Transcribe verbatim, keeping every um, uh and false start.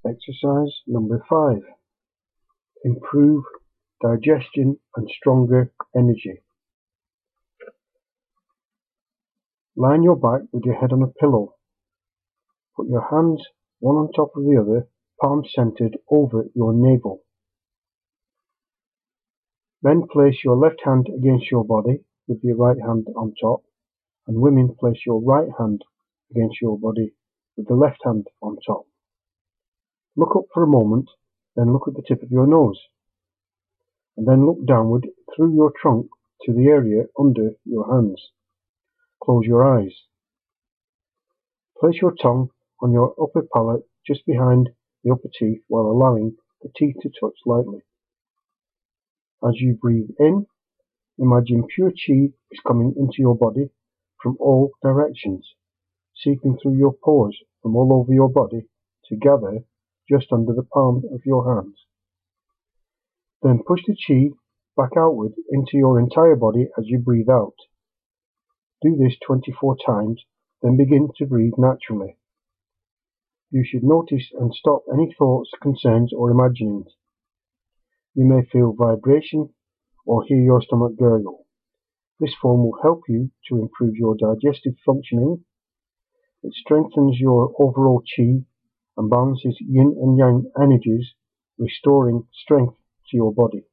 Exercise number five. Improve digestion and stronger energy. Lie on your back with your head on a pillow. Put your hands one on top of the other, palms centered over your navel. Then place your left hand against your body with your right hand on top, and women place your right hand against your body with the left hand on top. Look up for a moment, then look at the tip of your nose, and then look downward through your trunk to the area under your hands. Close your eyes. Place your tongue on your upper palate just behind the upper teeth while allowing the teeth to touch lightly. As you breathe in, imagine pure chi is coming into your body from all directions, seeping through your pores from all over your body to gather just under the palm of your hands. Then push the chi back outward into your entire body as you breathe out. Do this twenty-four times, then begin to breathe naturally. You should notice and stop any thoughts, concerns, or imaginings. You may feel vibration or hear your stomach gurgle. This form will help you to improve your digestive functioning. It strengthens your overall chi and balances yin and yang energies, restoring strength to your body.